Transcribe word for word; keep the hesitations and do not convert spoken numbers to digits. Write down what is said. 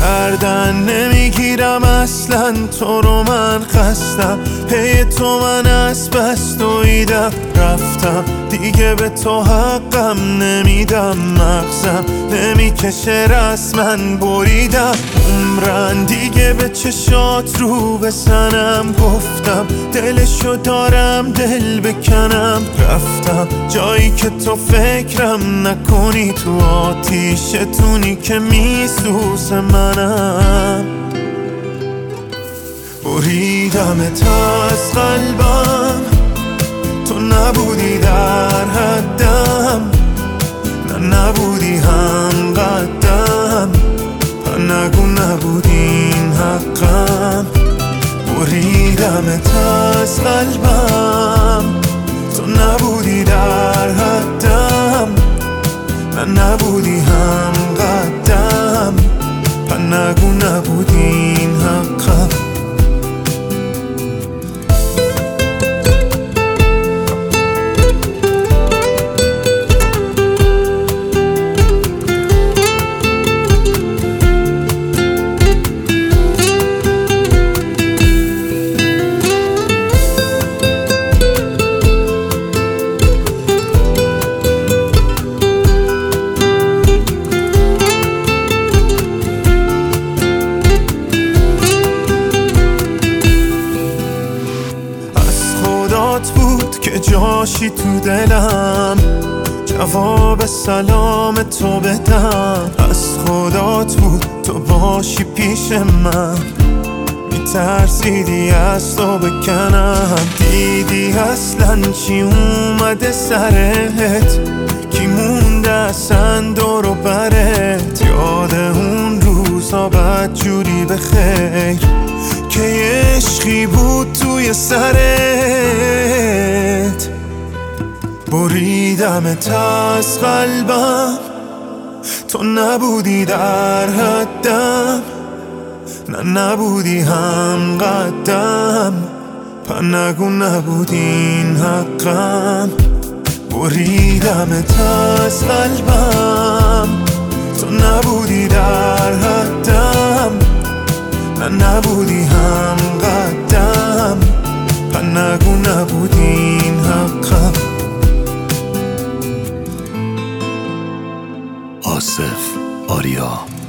گردن نمیگیرم اصلا تو رو، من خستم پی تو، من از بس دویدم رفتم دیگه به تو حقم نمیدم، مغزم نمیکشه رسما بریدم عمرن دیگه به چشات رو بزنم، گفتم دلشو دارم دل بکنم، رفتم جایی که تو فکرم نکنی، تو آتیشتونی که میسوزه منم، بریدمت از قلبم، تو نبودی در حدم، نه نبودی هم قدم، نگو نبودین حقم، بریدمت از قلبم، تو نبودی در حدم، نه نبودی هم قدم، نگو نبودین حقم. بود که جاشی تو دلم، جواب سلام تو بدم، از خدات بود تو باشی پیش من، میترسیدی از تو بکنم، دیدی اصلا چی اومده سرت، کی مونده اصلا دور و برت، یاد اون روزا بدجوری به خیر که عشقی بود توی سرت، بریدمت از قلبم، تو نبودی در حدم، نه نبودی هم قدم، نگو نبودین حقم، بریدمت از قلبم، تو نبودی در حدم، نه نبودی هم قدم، نگو نبودین حقم. آصف آریا